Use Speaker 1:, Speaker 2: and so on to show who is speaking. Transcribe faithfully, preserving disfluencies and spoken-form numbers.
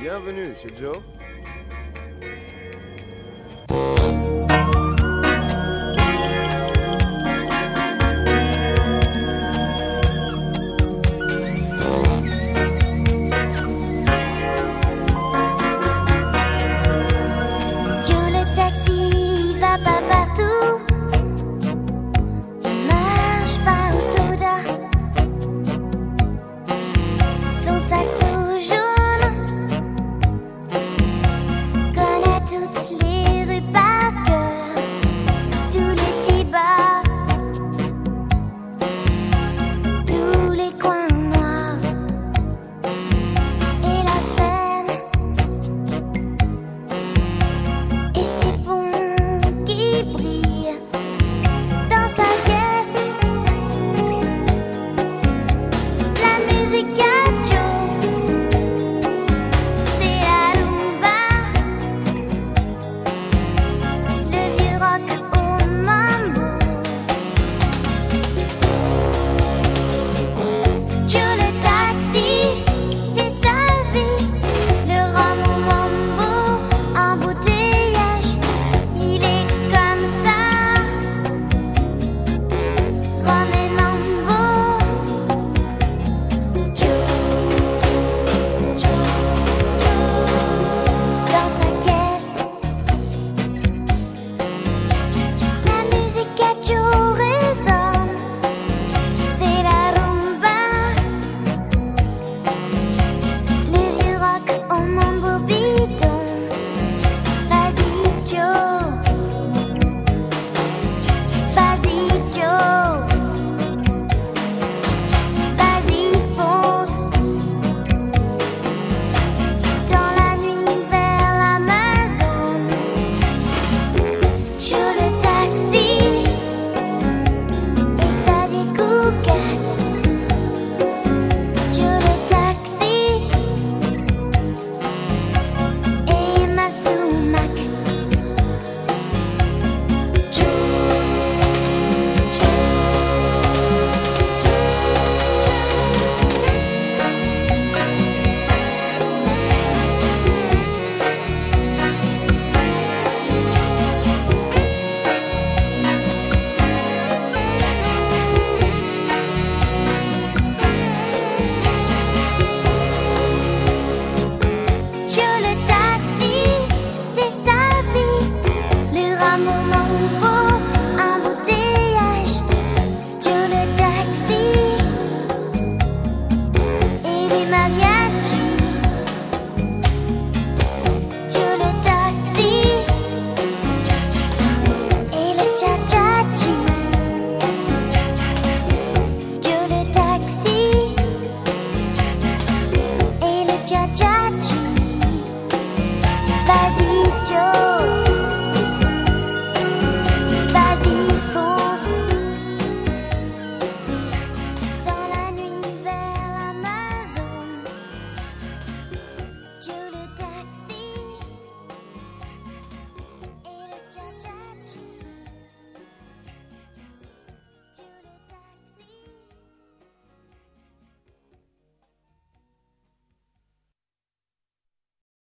Speaker 1: Bienvenue chez Joe.
Speaker 2: Joe le taxi va pas partout, il marche pas au soda, son saxo jaune connaît toutes les rues par cœur, tous les petits bars, tous les coins noirs et la Seine. Et ces ponts qui brillent dans sa caisse. La musique à Joe, c'est la rumba, le vieux rock au mambo. Joe le taxi, c'est sa vie, le rhum au mambo, embouteillage, il est comme ça, rhum et mambo. Joe, Joe, Joe, dans sa caisse. La musique à Joe résonne, c'est la rumba, le vieux rock au mambo bidon. Vas-y Joe, vas-y Joe, vas-y fonce, dans la nuit vers l'Amazone. Joe le taxi, Xavier Cougat. Joe le taxi et Masumak. Joe, Joe le taxi, c'est sa vie, le rhum au mambo, embouteillage. Joe le taxi et les mariachis. Joe le taxi et le cha-cha-chi. Joe le taxi et le cha-cha-chi. Vas-y Joe.